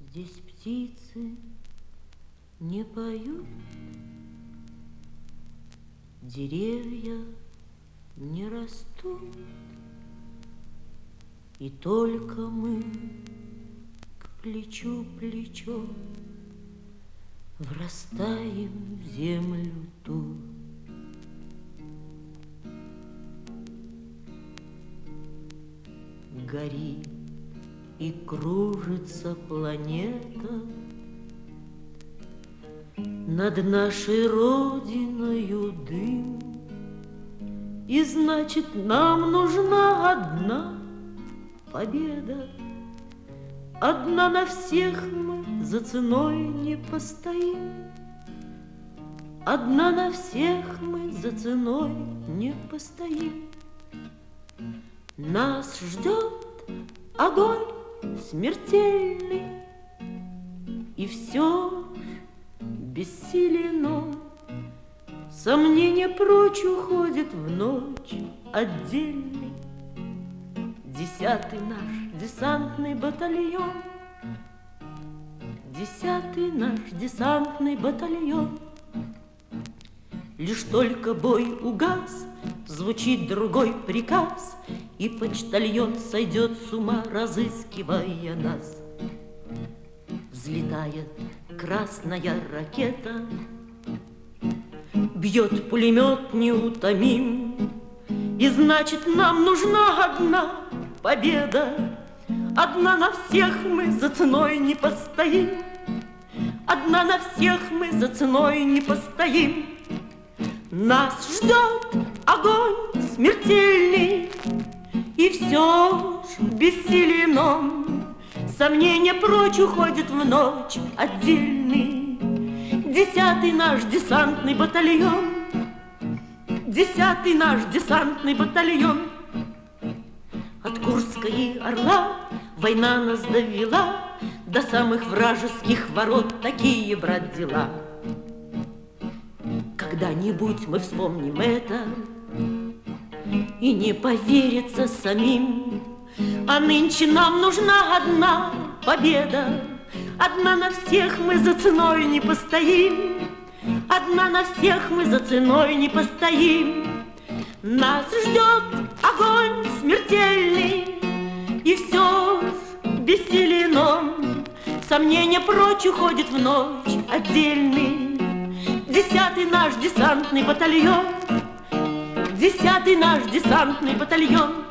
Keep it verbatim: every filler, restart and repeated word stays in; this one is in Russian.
Здесь птицы не поют, деревья не растут, и только мы к плечу плечо врастаем в землю тут. Горит и кружится планета над нашей родиною дым, и значит, нам нужна одна победа. Одна на всех мы за ценой не постоим. Одна на всех мы за ценой не постоим. Нас ждет огонь смертельный, и все ж бессилен он. Сомнение прочь уходит в ночь отдельный. Десятый наш десантный батальон, Десятый наш десантный батальон. Лишь только бой угас, звучит другой приказ, и почтальон сойдет с ума, разыскивая нас. Взлетает красная ракета, бьет пулемет неутомим, и значит, нам нужна одна победа. Одна на всех мы за ценой не постоим. Одна на всех мы за ценой не постоим. Нас ждет огонь смертельный, и все ж бессилен он. Сомнение прочь уходит в ночь отдельный. Десятый наш десантный батальон, Десятый наш десантный батальон. От Курска и Орла война нас довела до самых вражеских ворот. Такие, брат, дела. Когда-нибудь мы вспомним это, и не поверится самим. А нынче нам нужна одна победа. Одна на всех мы за ценой не постоим. Одна на всех мы за ценой не постоим. Нас ждет огонь смертельный, и все ж бессилен он. Сомнение прочь уходит в ночь отдельный. Десятый наш десантный батальон, Десятый наш десантный батальон.